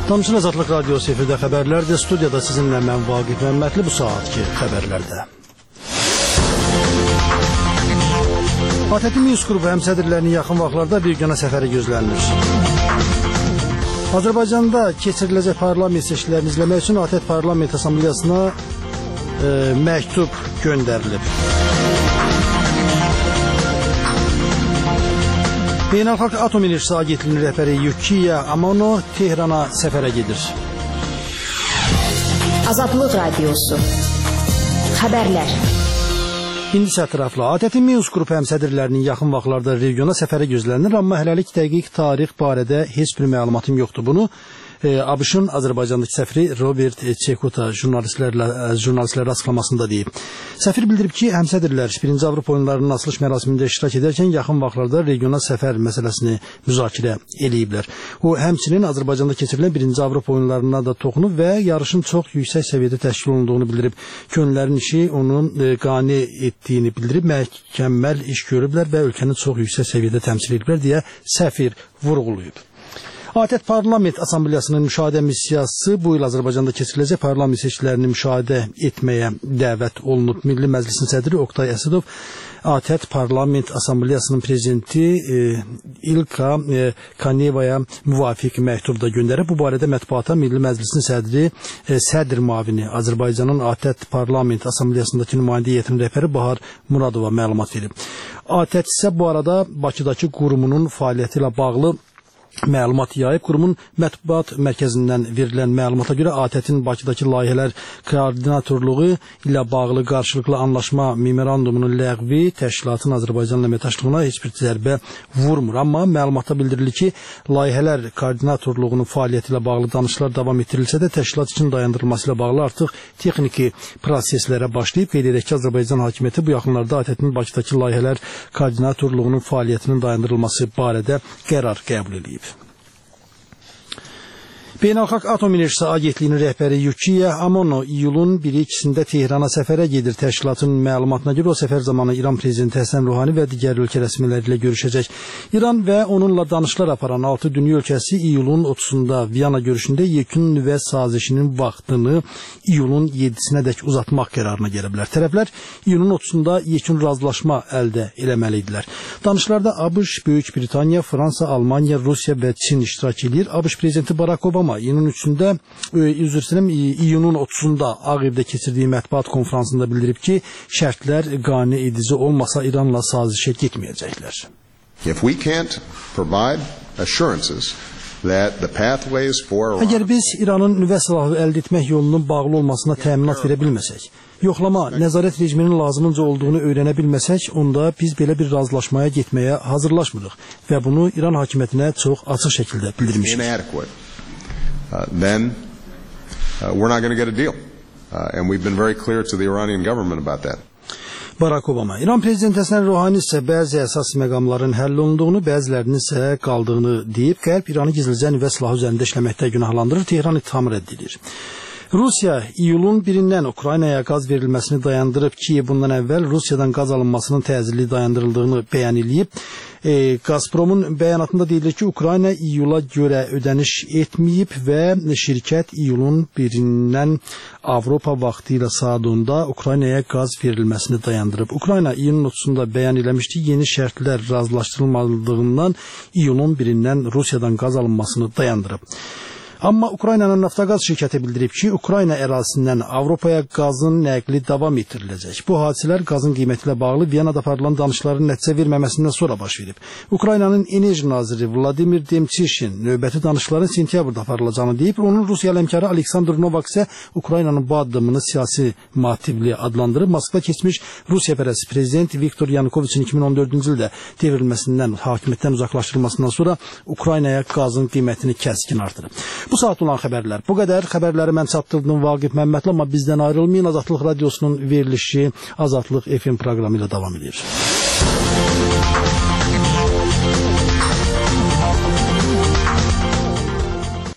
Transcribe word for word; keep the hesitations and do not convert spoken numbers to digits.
Tanışın Azadlıq Radiosu efirdə xəbərlərdir. Studiyada sizinlə mən Vaqif Məmmədli bu saatki xəbərlərdə. ATƏT Minsk qrupu həmsədrlərinin yaxın vaxtlarda regiona səfəri gözlənilir. Azərbaycanda keçiriləcək parlament seçkilərini izləmək üçün ATƏT Parlament Assambleyasına e, məktub göndərilib. Beynəlxalq Atom Enerjisi Agentliyinin rəhbəri Yukiya Amano Tehrana səfərə gedir. Azadlıq Radiosu Xəbərlər. İndi isə ətraflı ATƏT Minsk qrupu həmsədrlərinin yaxın vaxtlarda regiona səfəri gözlənilir, amma hələlik dəqiq tarix barədə heç bir məlumatım yoxdur. Bunu ABŞ-ın Azərbaycandakı səfiri Robert Çekuta jurnalistlərlə jurnalistlərə açıqlamasında deyib. Səfir bildirib ki, həmsədrlər birinci Avropa oyunlarının açılış mərasimində iştirak edərkən yaxın vaxtlarda regional səfər məsələsini müzakirə eləyiblər. O, həmçinin Azərbaycanda keçirilən birinci Avropa oyunlarına da toxunub və yarışın çox yüksək səviyyədə təşkil olunduğunu bildirib. Könüllərin işi onun qane etdiyini bildirib, mükəmməl iş görüblər və ölkəni çox yüksək səviyyədə təmsil ediblər deyə səfir vurğulayıb. ATƏT Parlament Assambleyasının müşahidə missiyası bu il Azərbaycanda keçiriləcək parlament seçkilərini müşahidə etməyə dəvət olunub. Milli Məclisin sədri Oqtay Əsədov ATƏT Parlament Assambleyasının prezidenti e, İlka e, Kanevaya müvafiq məktub da göndərib. Bu barədə mətbuata Milli Məclisin sədri e, sədr müavini Azərbaycanın ATƏT Parlament Assambleyasındakı nümayəndə heyətinin rəhbəri Bahar Muradova məlumat verib. ATƏT isə bu arada Bakıdakı qurumunun fəaliyyəti ilə bağlı məlumat yayıb. Qurumun mətbuat mərkəzindən verilən məlumata görə ATƏT-in Bakıdakı layihələr koordinatorluğu ilə bağlı qarşılıqlı anlaşma memorandumunun ləğvi təşkilatın Azərbaycanla əməkdaşlığına heç bir zərbə vurmur. Amma məlumatda bildirilir ki, layihələr koordinatorluğunun fəaliyyəti ilə bağlı danışıqlar davam etdirilsə də təşkilat üçün dayandırılması ilə bağlı artıq texniki proseslərə başlayıb. Qeyd edək ki, Azərbaycan hakimiyyəti bu yaxınlarda ATƏT-in Bakıdakı layihələr koordinatorluğunun fəaliyyətinin dayandırılması barədə qərar qəbul edib. Beynəlxalq Atom Enerjisi Agentliyinin rəhbəri Yukiya Amano iyulun biri ikisində Tehrana səfərə gedir. Təşkilatın məlumatına görə o səfər zamanı İran prezidenti Həsən Ruhani və digər ölkə rəsmiləri ilə görüşəcək. İran və onunla danışıqlar aparan altı dünya ölkəsi iyulun otuzunda Viyana görüşündə yekun nüvə sazişinin vaxtını iyulun yedisinədək uzatmaq qərarına gəliblər. Tərəflər iyulun otuzunda yekun razılaşma əldə eləməliydilər. Danışıqlarda ABŞ, Böyük Britaniya, Fransa, Almaniya, Rusiya və Çin iştirak edir. ABŞ prezidenti Barack Obama iyunun üçündə, üzr istəyirəm, iyunun otuzunda Ağ Evdə keçirdiyi mətbuat konferansında bildirib ki, şərtlər qane edici olmasa İranla sazişə getməyəcəklər. If we can't provide assurances that the pathways for Əgər biz İranın nüvə silahı əldə etmək yolunun bağlı olmasına təminat verə bilməsək, yoxlama, nəzarət rejiminin lazımınca olduğunu öyrənə bilməsək, onda biz belə bir razılaşmaya getməyə hazırlaşmırıq və bunu İran hakimiyyətinə çox açıq şəkildə bildirmişik. Uh, then uh, we're not going to get a deal. Uh, and we've been very clear to the Iranian government about that. Barack Obama. İran prezidenti Həsən Ruhani isə bəzi əsas məqamların həll olunduğunu, bəzilərinin isə qaldığını deyib, Qərb İranı gizlicə nüvə silahı üzərində işləməkdə günahlandırır, Tehran ittihamı rədd edir. Rusiya iyulun birindən Ukraynaya qaz verilməsini dayandırıb ki, bundan əvvəl Rusiyadan qaz alınmasının təcili dayandırıldığını bəyan edib. E, Gazpromun bəyanatında deyilir ki, Ukrayna iyula görə ödəniş etməyib və şirkət iyulun birindən Avropa vaxtı ilə saat onda Ukraynaya qaz verilməsini dayandırıb. Ukrayna iyunun otuzunda bəyan eləmişdi, yeni şərtlər razılaşdırılmadığından iyulun birindən Rusiyadan qaz alınmasını dayandırıb. Amma Ukraynanın Naftogaz şirkəti bildirib ki, Ukrayna ərazisindən Avropaya qazın nəqli davam etdiriləcək. Bu hadisələr qazın qiyməti ilə bağlı Viyanada aparılan danışıqların nəticə verməməsindən sonra baş verib. Ukraynanın enerji naziri Vladimir Demçişin növbəti danışıqların sentyabrda aparılacağını deyib. Onun Rusiya həmkarı Aleksandr Novak isə Ukraynanın bu addımını siyasi motivli adlandırıb. Moskva keçmiş Rusiyapərəst prezident Viktor Yanukoviçin iki min on dördüncü ildə devrilməsindən, hakimiyyətdən uzaqlaşdırılmasından sonra Ukraynaya qazın qiymətini kəskin artırıb. Bu saat olan xəbərlər bu qədər. Xəbərləri mən çatdırdım Vaqif Məmmədli, amma bizdən ayrılmayın. Azadlıq Radiosunun verilişi Azadlıq F M proqramı ilə davam edir.